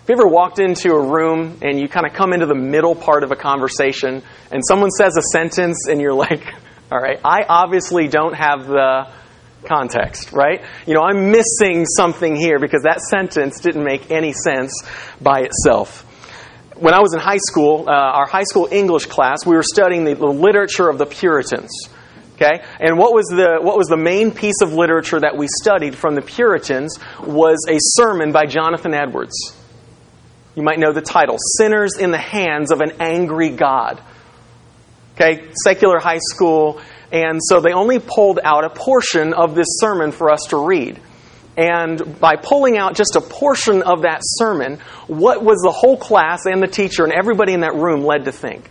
Have you ever walked into a room and you kind of come into the middle part of a conversation and someone says a sentence and you're like, all right, I obviously don't have the context, right? I'm missing something here because that sentence didn't make any sense by itself. When I was in high school, our high school English class, we were studying the literature of the Puritans. Okay? And what was the main piece of literature that we studied from the Puritans was a sermon by Jonathan Edwards. You might know the title, Sinners in the Hands of an Angry God. Okay, secular high school. And so they only pulled out a portion of this sermon for us to read. And by pulling out just a portion of that sermon, what was the whole class and the teacher and everybody in that room led to think?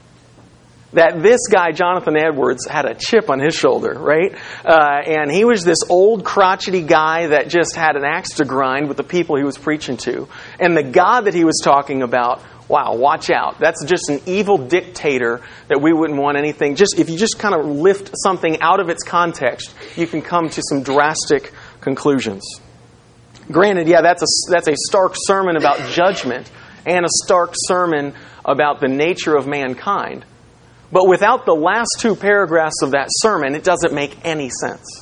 That this guy, Jonathan Edwards, had a chip on his shoulder, right? And he was this old, crotchety guy that just had an axe to grind with the people he was preaching to. And the God that he was talking about, wow, watch out. That's just an evil dictator that we wouldn't want anything. If you just kind of lift something out of its context, you can come to some drastic conclusions. Granted, yeah, that's a stark sermon about judgment and a stark sermon about the nature of mankind. But without the last two paragraphs of that sermon, it doesn't make any sense.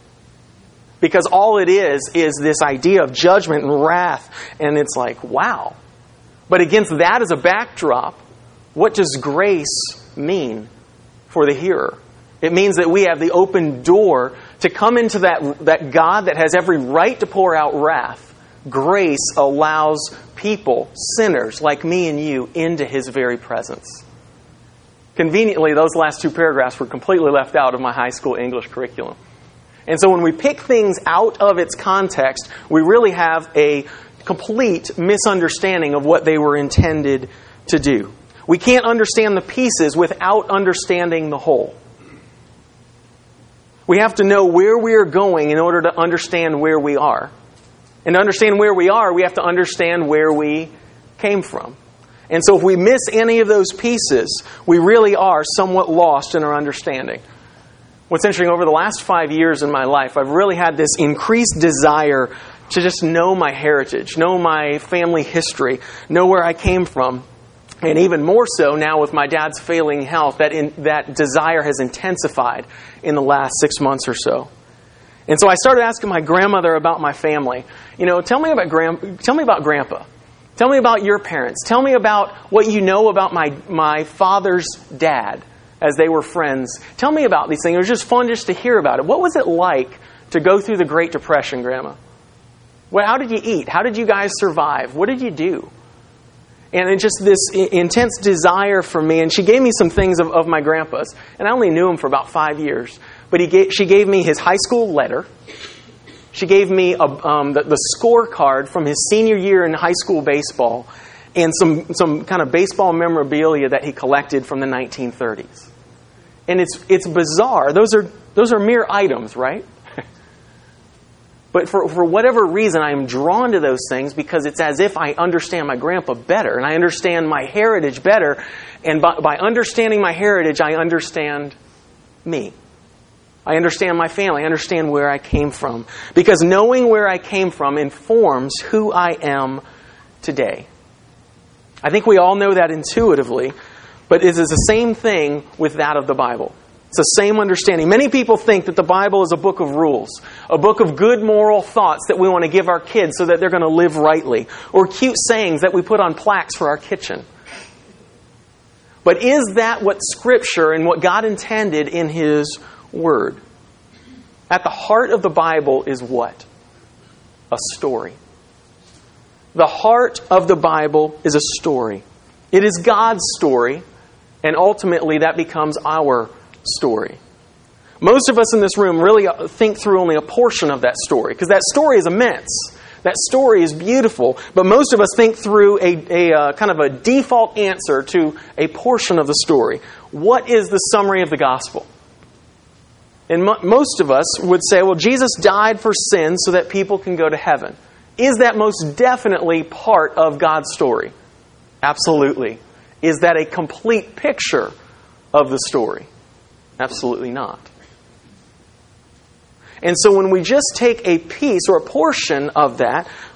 Because all it is this idea of judgment and wrath, and it's like, wow. But against that as a backdrop, what does grace mean for the hearer? It means that we have the open door to come into that God that has every right to pour out wrath. Grace allows people, sinners like me and you, into His very presence. Conveniently, those last two paragraphs were completely left out of my high school English curriculum. And so when we pick things out of its context, we really have a complete misunderstanding of what they were intended to do. We can't understand the pieces without understanding the whole. We have to know where we are going in order to understand where we are. And to understand where we are, we have to understand where we came from. And so if we miss any of those pieces, we really are somewhat lost in our understanding. What's interesting, over the last 5 years in my life, I've really had this increased desire to just know my heritage, know my family history, know where I came from. And even more so now with my dad's failing health, that desire has intensified in the last 6 months or so. And so I started asking my grandmother about my family. Tell me about Grandpa. Tell me about your parents. Tell me about what you know about my father's dad as they were friends. Tell me about these things. It was just fun just to hear about it. What was it like to go through the Great Depression, Grandma? How did you eat? How did you guys survive? What did you do? And it's just this intense desire for me. And she gave me some things of my grandpa's. And I only knew him for about 5 years. But she gave me his high school letter. She gave me the scorecard from his senior year in high school baseball and some kind of baseball memorabilia that he collected from the 1930s. And it's bizarre. Those are mere items, right? But for whatever reason, I am drawn to those things because it's as if I understand my grandpa better and I understand my heritage better. And by understanding my heritage, I understand me. I understand my family. I understand where I came from. Because knowing where I came from informs who I am today. I think we all know that intuitively, but it is the same thing with that of the Bible. It's the same understanding. Many people think that the Bible is a book of rules, a book of good moral thoughts that we want to give our kids so that they're going to live rightly, or cute sayings that we put on plaques for our kitchen. But is that what Scripture and what God intended in His Word? At the heart of the Bible is what? A story. The heart of the Bible is a story. It is God's story, and ultimately that becomes our story. Most of us in this room really think through only a portion of that story, because that story is immense. That story is beautiful, but most of us think through a kind of a default answer to a portion of the story. What is the summary of the gospel? And most of us would say, well, Jesus died for sin so that people can go to heaven. Is that most definitely part of God's story? Absolutely. Is that a complete picture of the story? Absolutely not. And so when we just take a piece or a portion of that,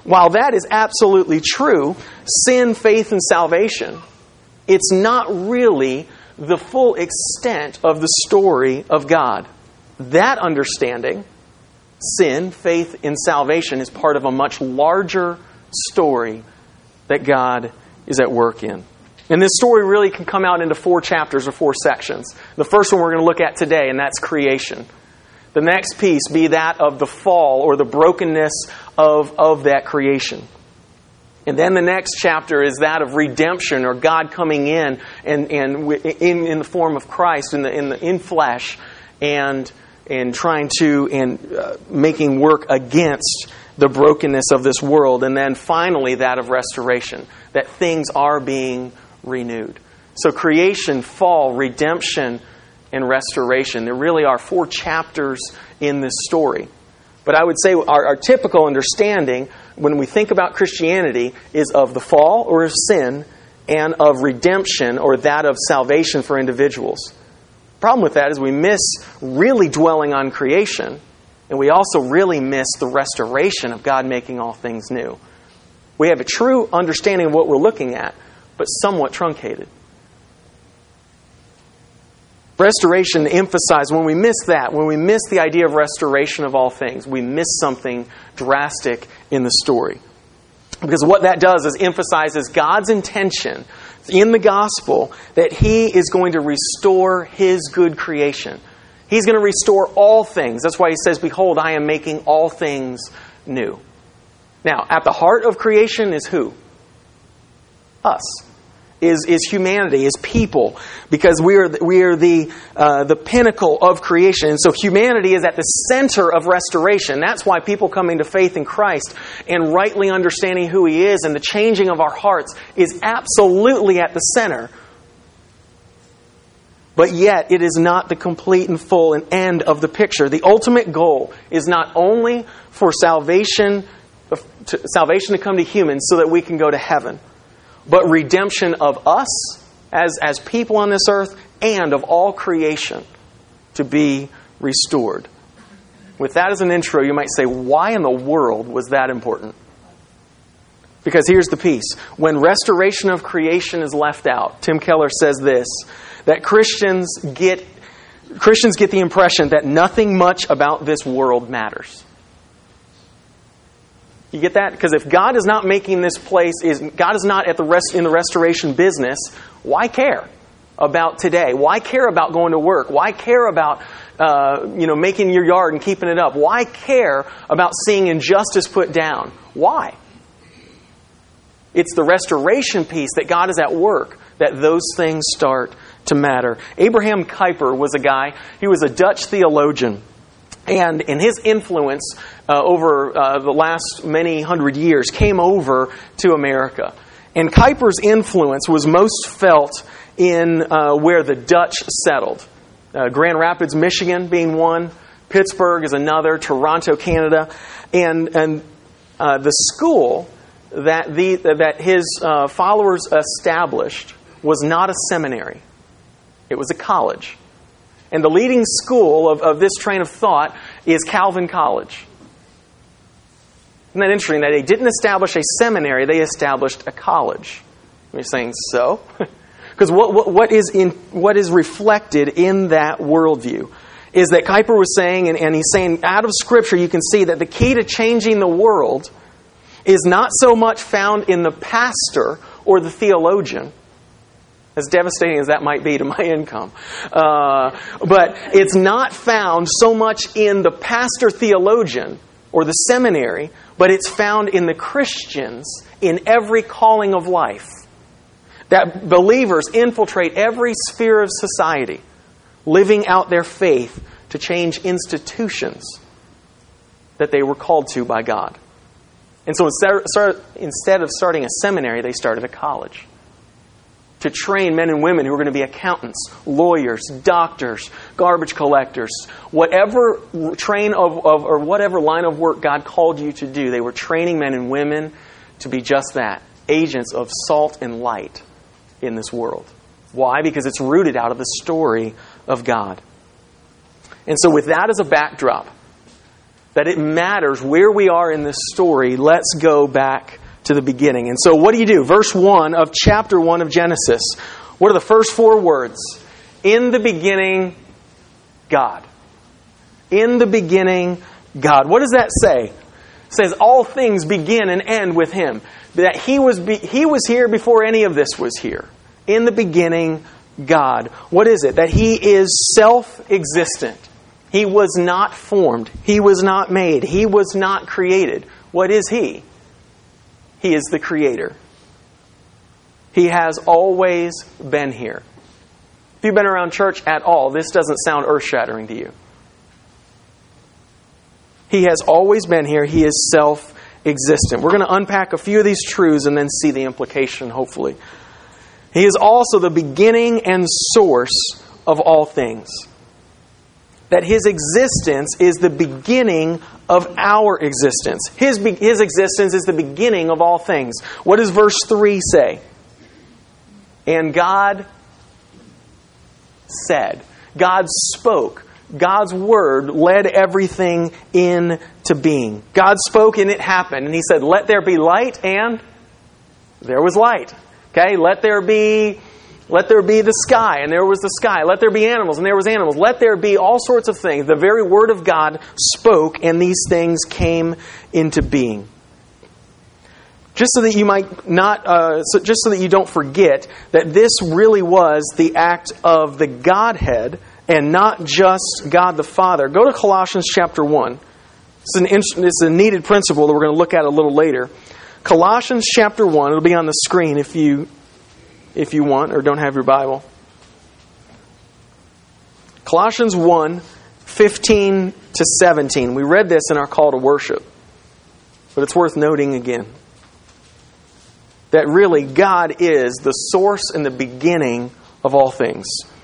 while that is absolutely true, sin, faith, and salvation, it's not really the full extent of the story of God. That understanding, sin, faith, and salvation, is part of a much larger story that God is at work in. And this story really can come out into 4 chapters or 4 sections. The first one we're going to look at today, and that's creation. The next piece be that of the fall or the brokenness of that creation. And then the next chapter is that of redemption, or God coming in and in the form of Christ in flesh and trying to making work against the brokenness of this world. And then finally that of restoration, that things are being renewed. So creation, fall, redemption, and restoration. There really are 4 chapters in this story. But I would say our typical understanding when we think about Christianity is of the fall or of sin and of redemption or that of salvation for individuals. The problem with that is we miss really dwelling on creation, and we also really miss the restoration of God making all things new. We have a true understanding of what we're looking at, but somewhat truncated. Restoration emphasized, when we miss that, when we miss the idea of restoration of all things, we miss something drastic in the story. Because what that does is emphasizes God's intention in the gospel that He is going to restore His good creation. He's going to restore all things. That's why He says, "Behold, I am making all things new." Now, at the heart of creation is who? Us. Is humanity, is people, because we are the pinnacle of creation. And so humanity is at the center of restoration. That's why people coming to faith in Christ and rightly understanding who He is and the changing of our hearts is absolutely at the center. But yet it is not the complete and full and end of the picture. The ultimate goal is not only for salvation to come to humans so that we can go to heaven, but redemption of us as people on this earth and of all creation to be restored. With that as an intro, you might say, why in the world was that important? Because here's the piece. When restoration of creation is left out, Tim Keller says this, that Christians get the impression that nothing much about this world matters. You get that? Because if God is not making this place, God is not in the restoration business, why care about today? Why care about going to work? Why care about making your yard and keeping it up? Why care about seeing injustice put down? Why? It's the restoration piece that God is at work that those things start to matter. Abraham Kuyper was a guy, he was a Dutch theologian. And in his influence over the last many hundred years came over to America. And Kuyper's influence was most felt in where the Dutch settled. Grand Rapids, Michigan being one. Pittsburgh is another. Toronto, Canada. And the school that his followers established was not a seminary. It was a college. And the leading school of this train of thought is Calvin College. Isn't that interesting that they didn't establish a seminary, they established a college? You're saying, so? Because what is reflected in that worldview is that Kuyper was saying, and he's saying out of Scripture you can see that the key to changing the world is not so much found in the pastor or the theologian, as devastating as that might be to my income. But it's not found so much in the pastor theologian or the seminary, but it's found in the Christians in every calling of life. That believers infiltrate every sphere of society, living out their faith to change institutions that they were called to by God. And so instead of starting a seminary, they started a college to train men and women who are going to be accountants, lawyers, doctors, garbage collectors, whatever or whatever line of work God called you to do. They were training men and women to be just that, agents of salt and light in this world. Why? Because it's rooted out of the story of God. And so with that as a backdrop, that it matters where we are in this story, let's go back to the beginning. And so what do? Verse 1 of chapter 1 of Genesis. What are the first 4 words? In the beginning, God. In the beginning, God. What does that say? It says all things begin and end with Him. That He was here before any of this was here. In the beginning, God. What is it? That He is self-existent. He was not formed. He was not made. He was not created. What is He? He is the Creator. He has always been here. If you've been around church at all, this doesn't sound earth-shattering to you. He has always been here. He is self-existent. We're going to unpack a few of these truths and then see the implication, hopefully. He is also the beginning and source of all things. That His existence is the beginning of our existence. His existence is the beginning of all things. What does verse 3 say? And God said. God spoke. God's word led everything into being. God spoke and it happened. And He said, let there be light, and there was light. Okay, let there be the sky, and there was the sky. Let there be animals, and there was animals. Let there be all sorts of things. The very word of God spoke, and these things came into being. Just so that you might not, just so that you don't forget that this really was the act of the Godhead, and not just God the Father. Go to Colossians chapter 1. It's a needed principle that we're going to look at a little later. Colossians chapter 1. It'll be on the screen if you want or don't have your Bible. Colossians 1, 15 to 17. We read this in our call to worship. But it's worth noting again. That really God is the source and the beginning of all things.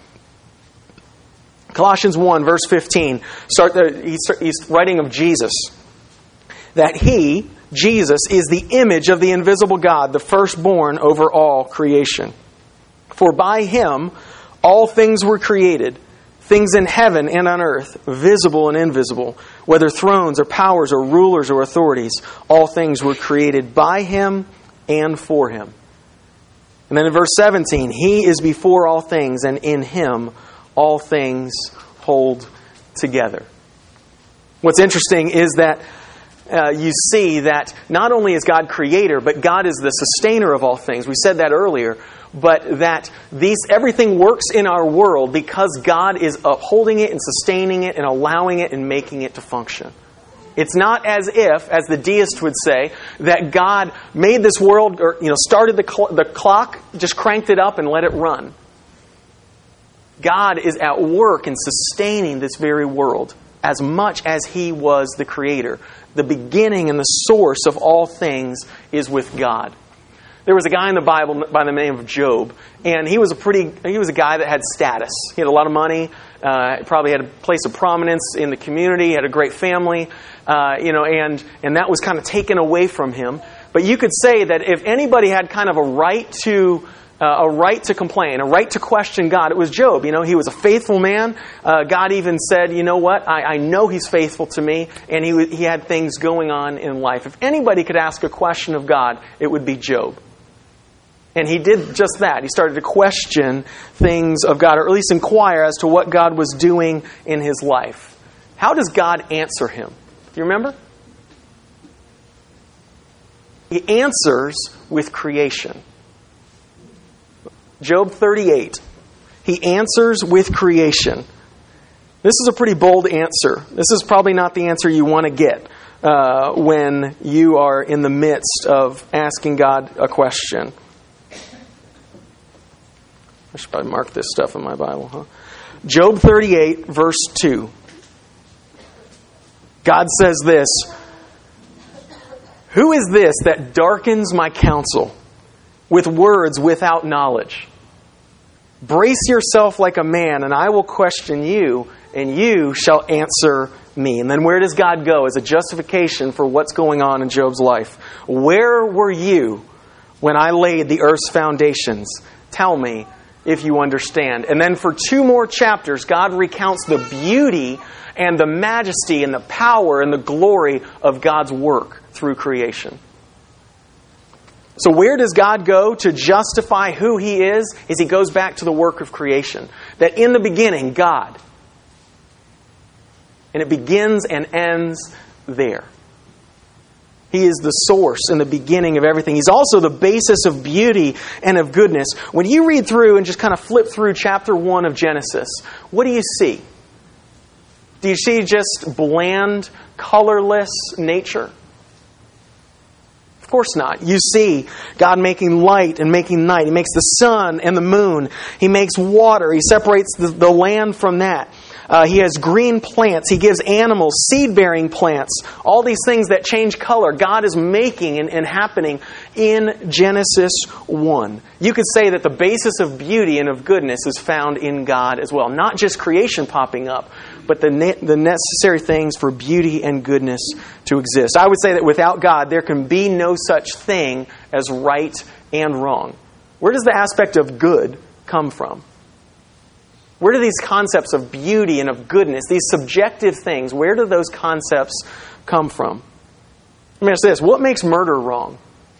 Colossians 1, verse 15. He's writing of Jesus. That He, Jesus, is the image of the invisible God, the firstborn over all creation. For by Him all things were created, things in heaven and on earth, visible and invisible, whether thrones or powers or rulers or authorities, all things were created by Him and for Him. And then in verse 17, He is before all things, and in Him all things hold together. What's interesting is that you see that not only is God creator, but God is the sustainer of all things. We said that earlier. But that everything works in our world because God is upholding it and sustaining it and allowing it and making it to function. It's not as if, as the deist would say, that God made this world, or started the clock, just cranked it up and let it run. God is at work in sustaining this very world as much as He was the creator. The beginning and the source of all things is with God. There was a guy in the Bible by the name of Job, and he was a guy that had status. He had a lot of money, probably had a place of prominence in the community, had a great family, and that was kind of taken away from him. But you could say that if anybody had kind of a right to complain, a right to question God, it was Job. He was a faithful man. God even said, you know what? I know He's faithful to me, and he had things going on in life. If anybody could ask a question of God, it would be Job. And he did just that. He started to question things of God, or at least inquire as to what God was doing in his life. How does God answer him? Do you remember? He answers with creation. Job 38. He answers with creation. This is a pretty bold answer. This is probably not the answer you want to get when you are in the midst of asking God a question. I should probably mark this stuff in my Bible, huh? Job 38, verse 2. God says this, "Who is this that darkens my counsel with words without knowledge? Brace yourself like a man, and I will question you, and you shall answer me." And then where does God go as a justification for what's going on in Job's life? "Where were you when I laid the earth's foundations? Tell me, if you understand. And then for 2 more chapters, God recounts the beauty and the majesty and the power and the glory of God's work through creation. So where does God go to justify who He is he goes back to the work of creation. That in the beginning, God. And it begins and ends there. He is the source and the beginning of everything. He's also the basis of beauty and of goodness. When you read through and just kind of flip through chapter 1 of Genesis, what do you see? Do you see just bland, colorless nature? Of course not. You see God making light and making night. He makes the sun and the moon. He makes water. He separates the land from that. He has green plants. He gives animals seed-bearing plants. All these things that change color, God is making and happening in Genesis 1. You could say that the basis of beauty and of goodness is found in God as well. Not just creation popping up, but the necessary things for beauty and goodness to exist. I would say that without God, there can be no such thing as right and wrong. Where does the aspect of good come from? Where do these concepts of beauty and of goodness, these subjective things, where do those concepts come from? Let me ask this. What makes murder wrong?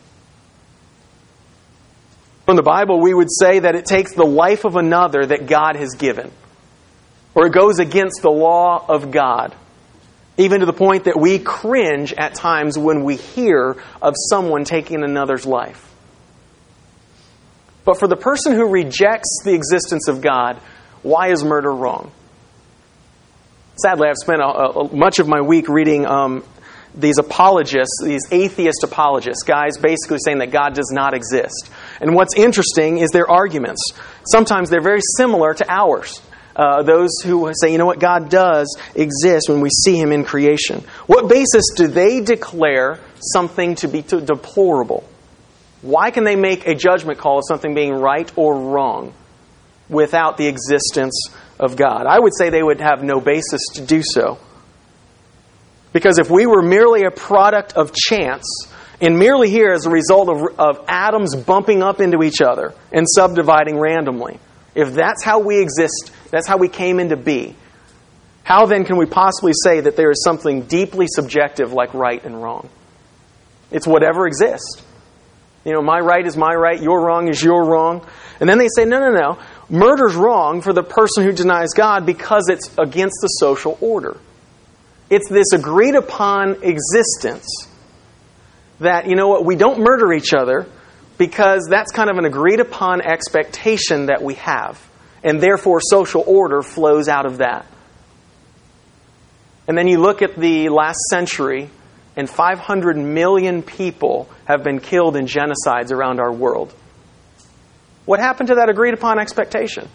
From the Bible, we would say that it takes the life of another that God has given. Or it goes against the law of God. Even to the point that we cringe at times when we hear of someone taking another's life. But for the person who rejects the existence of God, why is murder wrong? Sadly, I've spent much of my week reading these apologists, these atheist apologists, guys basically saying that God does not exist. And what's interesting is their arguments. Sometimes they're very similar to ours. Those who say, you know what, God does exist when we see Him in creation. What basis do they declare something to be deplorable? Why can they make a judgment call of something being right or wrong without the existence of God? I would say they would have no basis to do so. Because if we were merely a product of chance, and merely here as a result of atoms bumping up into each other and subdividing randomly, if that's how we exist, that's how we came into being, how then can we possibly say that there is something deeply subjective like right and wrong? It's whatever exists. You know, my right is my right, your wrong is your wrong. And then they say, no. Murder's wrong for the person who denies God because it's against the social order. It's this agreed upon existence that, you know what, we don't murder each other because that's kind of an agreed upon expectation that we have. And therefore social order flows out of that. And then you look at the last century, and 500 million people have been killed in genocides around our world. What happened to that agreed upon expectation?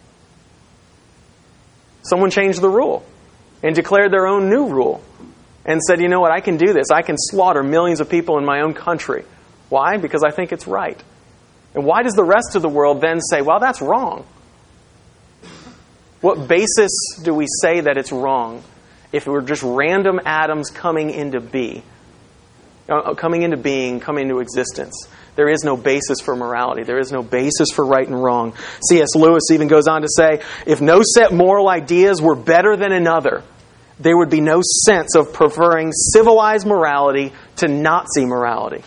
Someone changed the rule and declared their own new rule and said, you know what, I can do this. I can slaughter millions of people in my own country. Why? Because I think it's right. And why does the rest of the world then say, well, that's wrong? What basis do we say that it's wrong if it were just random atoms coming into being, coming into existence? There is no basis for morality. There is no basis for right and wrong. C.S. Lewis even goes on to say, if no set moral ideas were better than another, there would be no sense of preferring civilized morality to Nazi morality.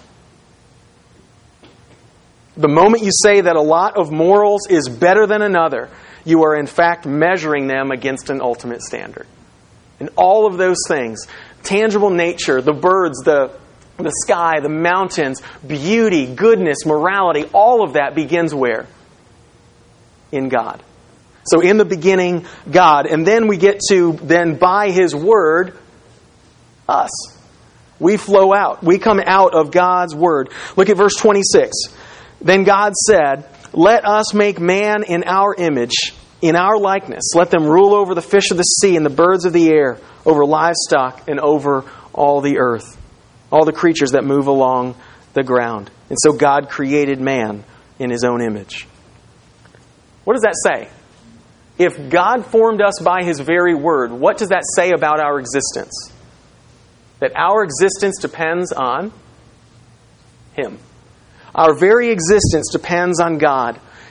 The moment you say that a lot of morals is better than another, you are in fact measuring them against an ultimate standard. And all of those things, tangible nature, the birds, the sky, the mountains, beauty, goodness, morality, all of that begins where? In God. So in the beginning, God. And then we get to, then by His Word, us. We flow out. We come out of God's Word. Look at verse 26. Then God said, let us make man in our image, in our likeness. Let them rule over the fish of the sea and the birds of the air, over livestock and over all the earth, all the creatures that move along the ground. And so God created man in His own image. What does that say? If God formed us by His very word, what does that say about our existence? That our existence depends on Him. Our very existence depends on God.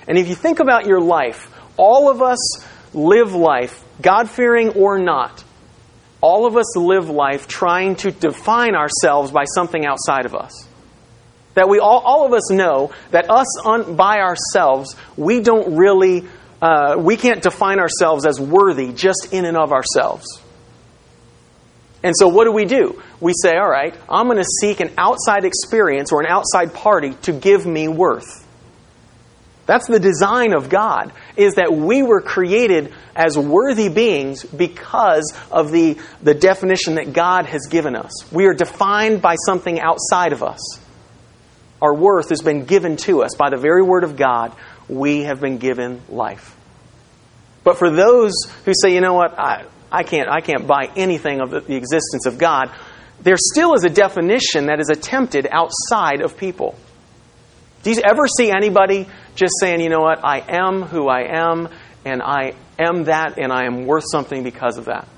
And if you think about your life, all of us live life, God-fearing or not. All of us live life trying to define ourselves by something outside of us. That we all of us know that by ourselves, we don't really, we can't define ourselves as worthy just in and of ourselves. And so what do? We say, all right, I'm going to seek an outside experience or an outside party to give me worth. That's the design of God, is that we were created as worthy beings because of the definition that God has given us. We are defined by something outside of us. Our worth has been given to us by the very Word of God. We have been given life. But for those who say, you know what, I can't buy anything of the existence of God, there still is a definition that is attempted outside of people. Do you ever see anybody just saying, you know what, I am who I am, and I am that, and I am worth something because of that?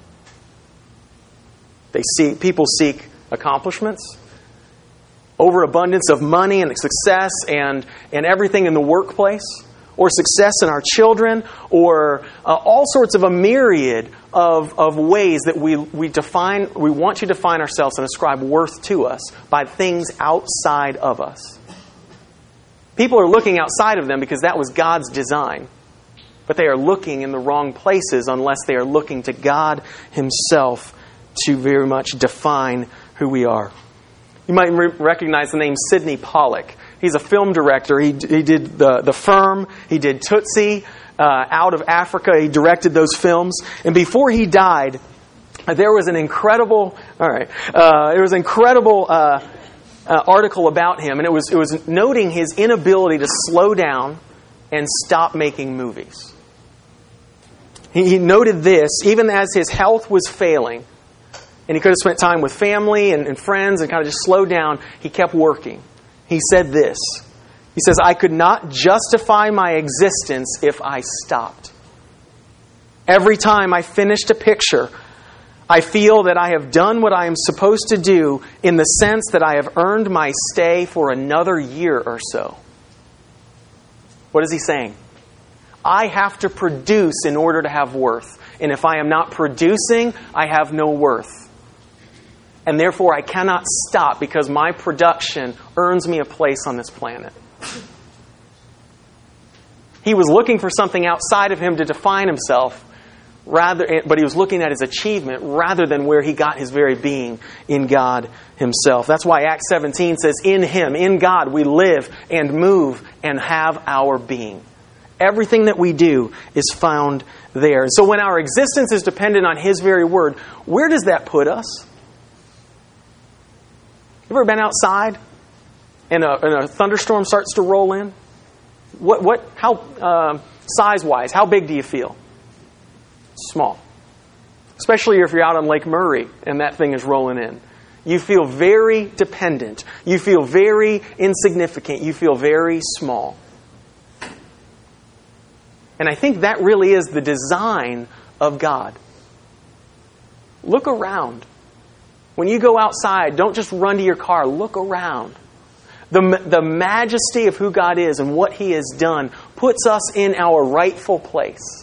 People seek accomplishments, overabundance of money and success and everything in the workplace, or success in our children, or all sorts of a myriad of ways that we want to define ourselves and ascribe worth to us by things outside of us. People are looking outside of them because that was God's design. But they are looking in the wrong places unless they are looking to God Himself to very much define who we are. You might recognize the name Sidney Pollack. He's a film director. He did the Firm. He did Tootsie, Out of Africa. He directed those films. And before he died, there was an incredible article about him, and it was noting his inability to slow down and stop making movies. He noted this, even as his health was failing, and he could have spent time with family and friends and kind of just slowed down, he kept working. He said this. He says, I could not justify my existence if I stopped. Every time I finished a picture, I feel that I have done what I am supposed to do in the sense that I have earned my stay for another year or so. What is he saying? I have to produce in order to have worth. And if I am not producing, I have no worth. And therefore I cannot stop because my production earns me a place on this planet. He was looking for something outside of him to define himself, but he was looking at his achievement rather than where he got his very being in God Himself. That's why Acts 17 says, in Him, in God, we live and move and have our being. Everything that we do is found there. And so when our existence is dependent on His very Word, where does that put us? You ever been outside and a thunderstorm starts to roll in? How size-wise, how big do you feel? Small. Especially if you're out on Lake Murray and that thing is rolling in. You feel very dependent. You feel very insignificant. You feel very small. And I think that really is the design of God. Look around. When you go outside, don't just run to your car. Look around. The majesty of who God is and what He has done puts us in our rightful place.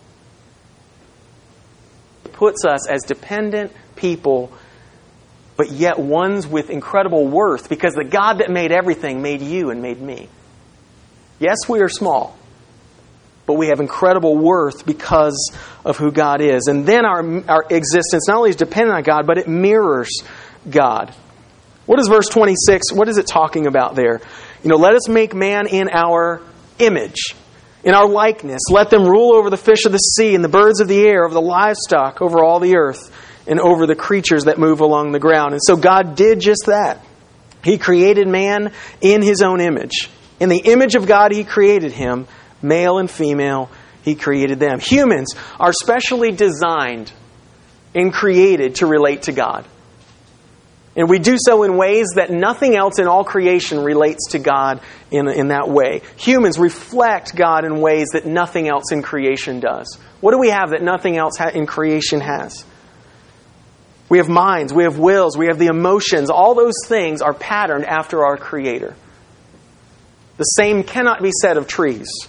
Puts us as dependent people, but yet ones with incredible worth, because the God that made everything made you and made me. Yes, we are small, but we have incredible worth because of who God is. And then our existence not only is dependent on God, but it mirrors God. What is verse 26? What is it talking about there? Let us make man in our image, in our likeness. Let them rule over the fish of the sea and the birds of the air, over the livestock, over all the earth, and over the creatures that move along the ground. And so God did just that. He created man in His own image. In the image of God He created him. Male and female, He created them. Humans are specially designed and created to relate to God. And we do so in ways that nothing else in all creation relates to God in that way. Humans reflect God in ways that nothing else in creation does. What do we have that nothing else in creation has? We have minds, we have wills, we have the emotions. All those things are patterned after our Creator. The same cannot be said of trees.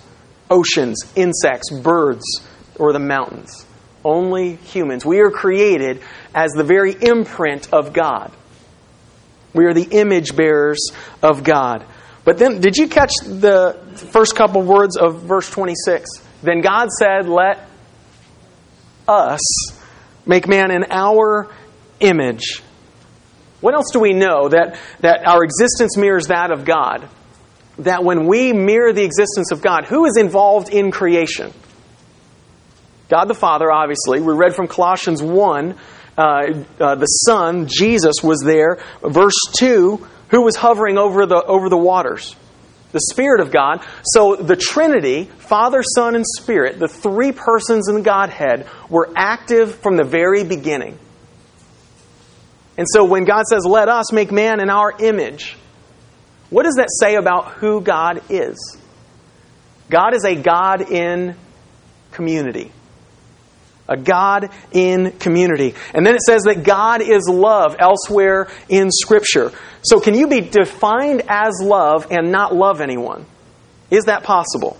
oceans, insects, birds, or the mountains. Only humans. We are created as the very imprint of God. We are the image bearers of God. But then, did you catch the first couple words of verse 26? Then God said, let us make man in our image. What else do we know? That our existence mirrors that of God. That when we mirror the existence of God, who is involved in creation? God the Father, obviously. We read from Colossians 1, the Son, Jesus, was there. Verse 2, who was hovering over the waters? The Spirit of God. So the Trinity, Father, Son, and Spirit, the three persons in the Godhead, were active from the very beginning. And so when God says, let us make man in our image, what does that say about who God is? God is a God in community. A God in community. And then it says that God is love elsewhere in Scripture. So can you be defined as love and not love anyone? Is that possible?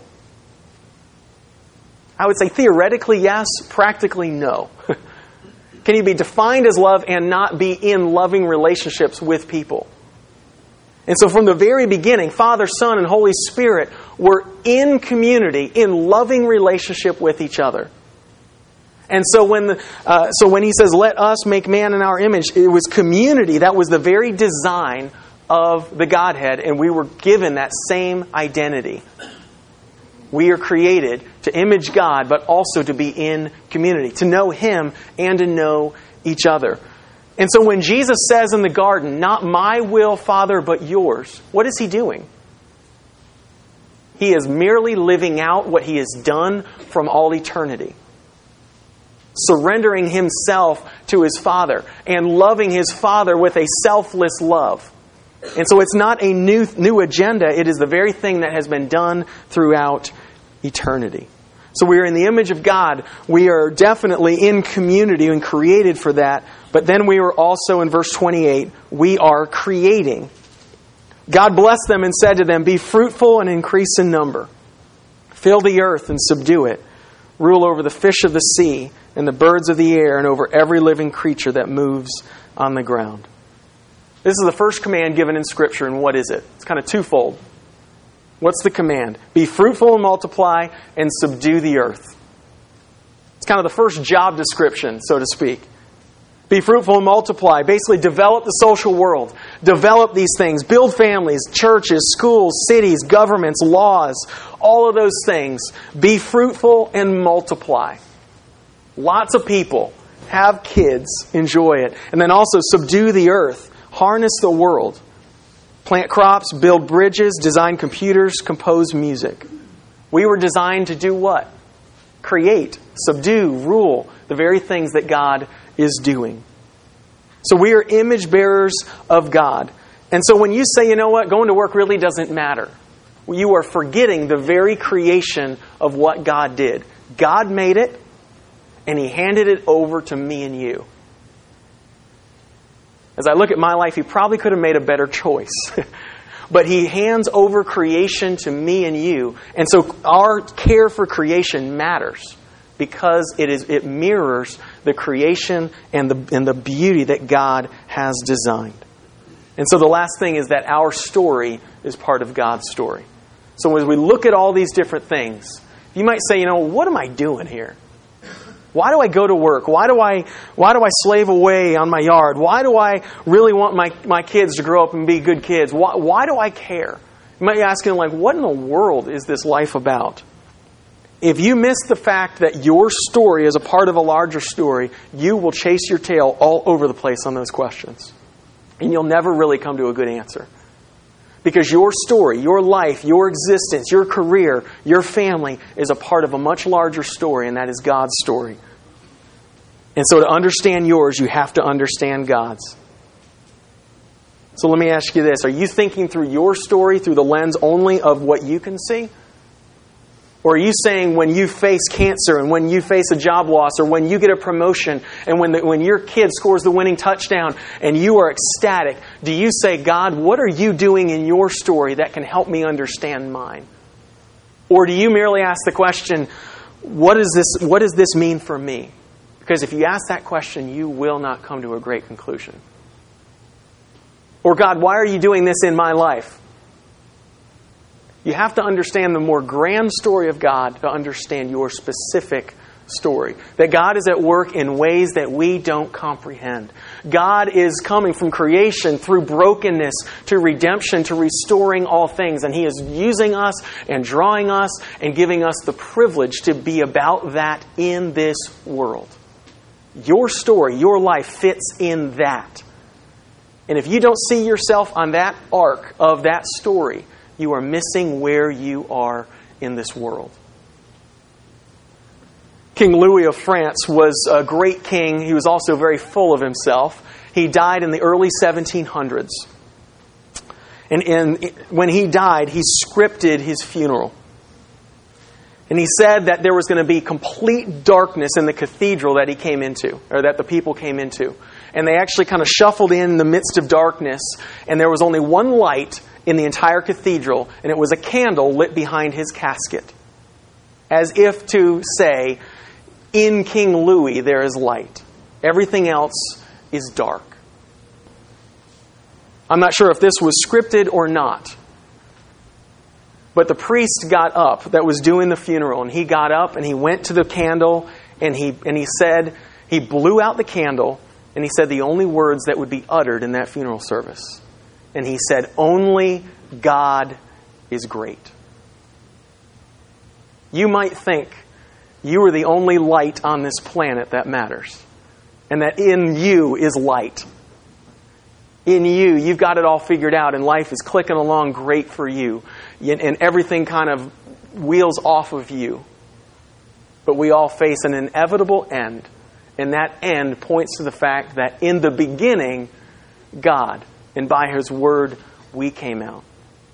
I would say theoretically yes, practically no. Can you be defined as love and not be in loving relationships with people? And so from the very beginning, Father, Son, and Holy Spirit were in community, in loving relationship with each other. And so when he says, let us make man in our image, it was community. That was the very design of the Godhead, and we were given that same identity. We are created to image God, but also to be in community, to know Him and to know each other. And so when Jesus says in the garden, not my will, Father, but yours, what is He doing? He is merely living out what He has done from all eternity. Surrendering Himself to His Father and loving His Father with a selfless love. And so it's not a new agenda. It is the very thing that has been done throughout eternity. So we are in the image of God. We are definitely in community and created for that. But then we are also, in verse 28, we are creating. God blessed them and said to them, be fruitful and increase in number. Fill the earth and subdue it. Rule over the fish of the sea and the birds of the air and over every living creature that moves on the ground. This is the first command given in Scripture, and what is it? It's kind of twofold. What's the command? Be fruitful and multiply and subdue the earth. It's kind of the first job description, so to speak. Be fruitful and multiply. Basically, develop the social world. Develop these things. Build families, churches, schools, cities, governments, laws. All of those things. Be fruitful and multiply. Lots of people. Have kids. Enjoy it. And then also subdue the earth. Harness the world. Plant crops, build bridges, design computers, compose music. We were designed to do what? Create, subdue, rule. The very things that God is doing. So we are image bearers of God. And so when you say, you know what, going to work really doesn't matter, you are forgetting the very creation of what God did. God made it, and He handed it over to me and you. As I look at my life, He probably could have made a better choice. But He hands over creation to me and you. And so our care for creation matters. Because it mirrors the creation and the beauty that God has designed. And so the last thing is that our story is part of God's story. So as we look at all these different things, you might say, what am I doing here? Why do I go to work? Why do I slave away on my yard? Why do I really want my kids to grow up and be good kids? Why do I care? You might be asking, what in the world is this life about? If you miss the fact that your story is a part of a larger story, you will chase your tail all over the place on those questions. And you'll never really come to a good answer. Because your story, your life, your existence, your career, your family is a part of a much larger story, and that is God's story. And so to understand yours, you have to understand God's. So let me ask you this. Are you thinking through your story through the lens only of what you can see? Or are you saying when you face cancer and when you face a job loss or when you get a promotion and when your kid scores the winning touchdown and you are ecstatic, do you say, God, what are you doing in your story that can help me understand mine? Or do you merely ask the question, what does this mean for me? Because if you ask that question, you will not come to a great conclusion. Or, God, why are you doing this in my life? You have to understand the more grand story of God to understand your specific story. That God is at work in ways that we don't comprehend. God is coming from creation through brokenness to redemption to restoring all things. And He is using us and drawing us and giving us the privilege to be about that in this world. Your story, your life fits in that. And if you don't see yourself on that arc of that story, you are missing where you are in this world. King Louis of France was a great king. He was also very full of himself. He died in the early 1700s. And when he died, he scripted his funeral. And he said that there was going to be complete darkness in the cathedral that he came into, or that the people came into. And they actually kind of shuffled in the midst of darkness, and there was only one light in the entire cathedral, and it was a candle lit behind his casket. As if to say, in King Louis there is light. Everything else is dark. I'm not sure if this was scripted or not. But the priest got up that was doing the funeral, and he got up and he went to the candle and he said, he blew out the candle and he said the only words that would be uttered in that funeral service. And he said, "Only God is great." You might think you are the only light on this planet that matters, and that in you is light. In you, you've got it all figured out, and life is clicking along great for you, and everything kind of wheels off of you. But we all face an inevitable end, and that end points to the fact that in the beginning, God, and by His Word, we came out.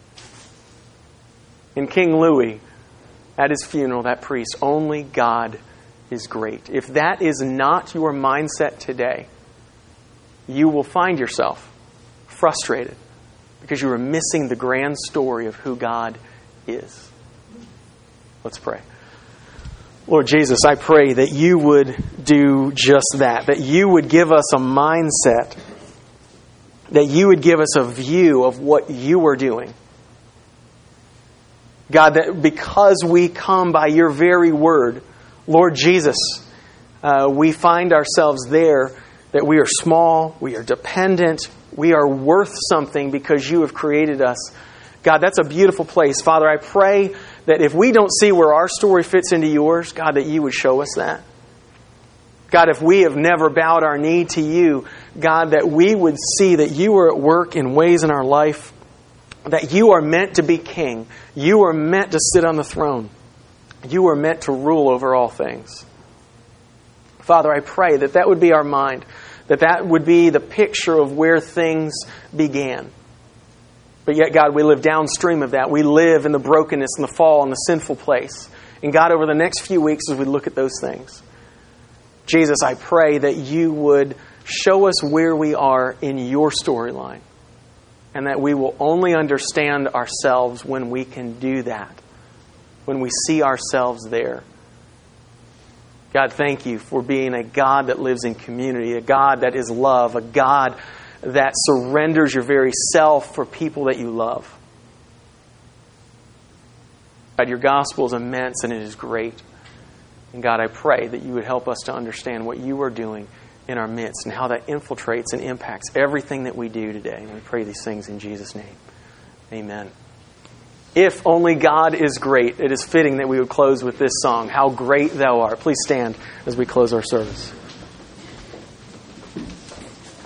In King Louis, at his funeral, that priest, only God is great. If that is not your mindset today, you will find yourself frustrated because you are missing the grand story of who God is. Let's pray. Lord Jesus, I pray that you would do just that you would give us a mindset, that you would give us a view of what you are doing. God, that because we come by your very word, Lord Jesus, we find ourselves there, that we are small, we are dependent, we are worth something because you have created us. God, that's a beautiful place. Father, I pray that if we don't see where our story fits into yours, God, that you would show us that. God, if we have never bowed our knee to you, God, that we would see that you are at work in ways in our life, that you are meant to be king. You are meant to sit on the throne. You are meant to rule over all things. Father, I pray that that would be our mind, that that would be the picture of where things began. But yet, God, we live downstream of that. We live in the brokenness and the fall and the sinful place. And God, over the next few weeks as we look at those things, Jesus, I pray that you would show us where we are in your storyline, and that we will only understand ourselves when we can do that, when we see ourselves there. God, thank you for being a God that lives in community, a God that is love, a God that surrenders your very self for people that you love. God, your gospel is immense and it is great. And God, I pray that you would help us to understand what you are doing in our midst and how that infiltrates and impacts everything that we do today. And we pray these things in Jesus' name. Amen. If only God is great, it is fitting that we would close with this song, How Great Thou Art. Please stand as we close our service.